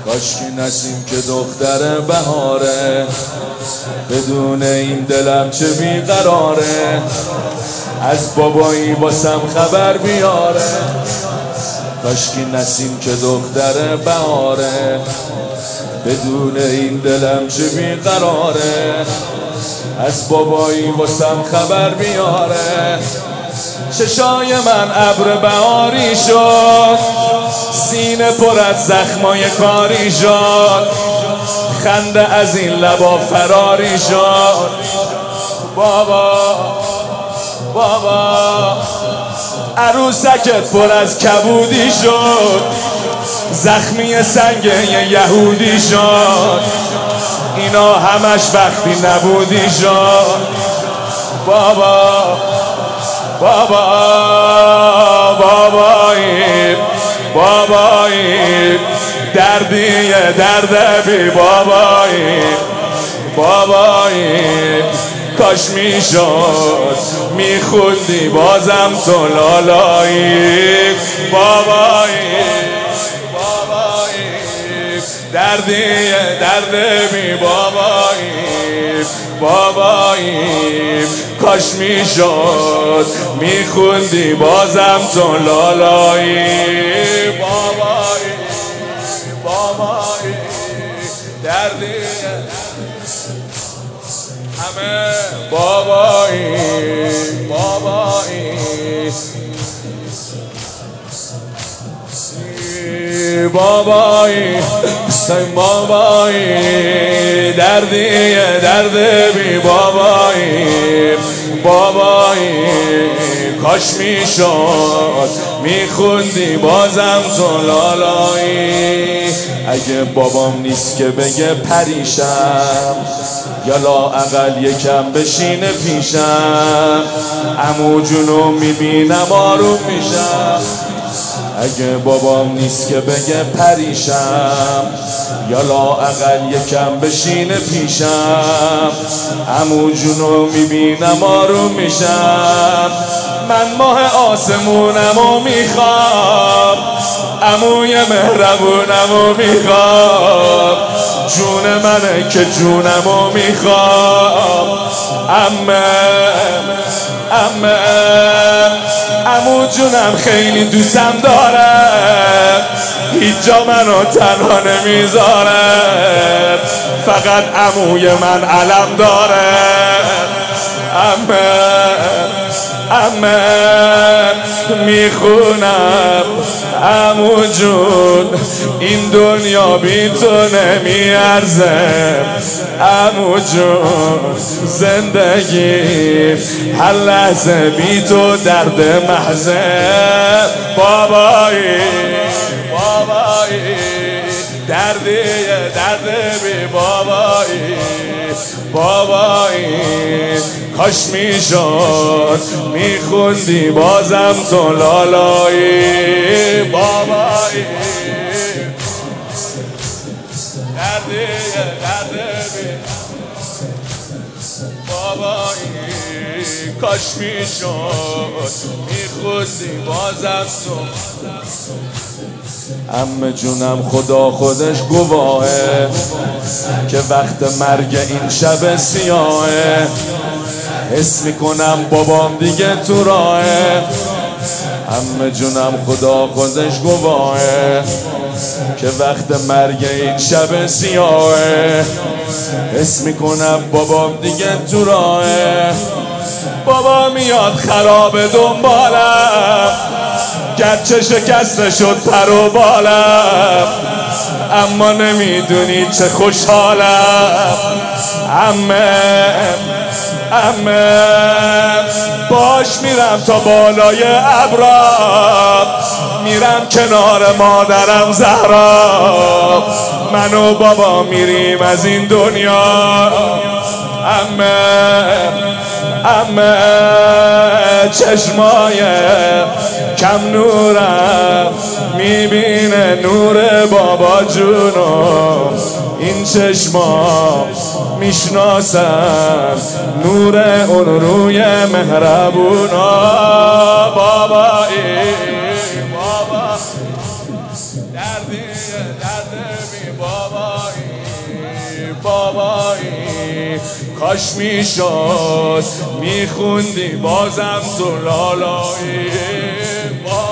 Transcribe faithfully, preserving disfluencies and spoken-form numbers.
کاشکی نسیم که دختر بهاره، بدون این دلم چه بیقراره. از بابایی واسم خبر بیاره، کاشکی نسیم که دختر بهاره، بدون این دلم چه بیقراره. از بابایی واسم خبر بیاره. چشای من ابر بهاری شد، سینه پر از زخمای کاری شد، خنده از این لبا فراری شد. بابا بابا عروسکت پر از کبودی شد، زخمی سنگ یهودی شد، اینا همش وقتی نبودی شد. بابا بابا بابایی بابایی دردیه درد بی بابایی بابایی کاش میشد میخوندی بازم تو لالایی. بابایی بابایی دردیه درد بی بابایی بابایی کاش میشد میخوندی بازم تو لالایی. بابایی بابایی دردیه همه بابایی بابایی بابایی سن بابایی دردیه درد بی بابایی بابایی کاش میشد میخوندی بازم تو لالایی. اگه بابام نیست که بگه پریشم، یا لااقل یکم بشینه پیشم، عمو جونو میبینم آروم میشم. اگه بابام نیست که بگه پریشم، یا لااقل یکم بشینه پیشم، عمو جونو میبینم آروم میشم. من ماه آسمونمو میخوام، عموی مهربونمو میخوام، جون منه که جونمو میخوام. عمه عمه عمو جونم خیلی دوستم داره، هیچ جا منو تنها نمیذاره، فقط عموی من علم داره. عمه عمه میخونم عمو جون این دنیا بی تو نمیارزه، عمو جون زندگی هر لحظه بی تو درد محضه. بابایی بابایی دردیه درد بی بابایی بابایی کاش میشد میخوندی بازم تو لالایی. بابایی دردیه درد بی بابایی کاش میشد میخوندی بازم تو. عمه جونم خدا خودش گواهه که وقت مرگ این شب سیاهه، حس میکنم بابام دیگه تو راهه. عمه جونم خدا خودش گواهه که وقت مرگ این شب سیاهه، حس میکنم بابام دیگه تو راهه. بابا میاد خراب دنبالم، گرچه شکسته شد پر و بالم، اما نمیدونی چه خوشحالم. عمه عمه باش میرم تا بالای ابرا، میرم کنار مادرم زهرا، من و بابا میریم از این دنیا. عمه عمه چشمای کم نورم میبینه نور بابا جونو، این چشما میشناسن نور اون روی مهربونا. بابایی بابا دردی درد بی بابایی بابایی کاش میشد میخوندی بازم تو لالایی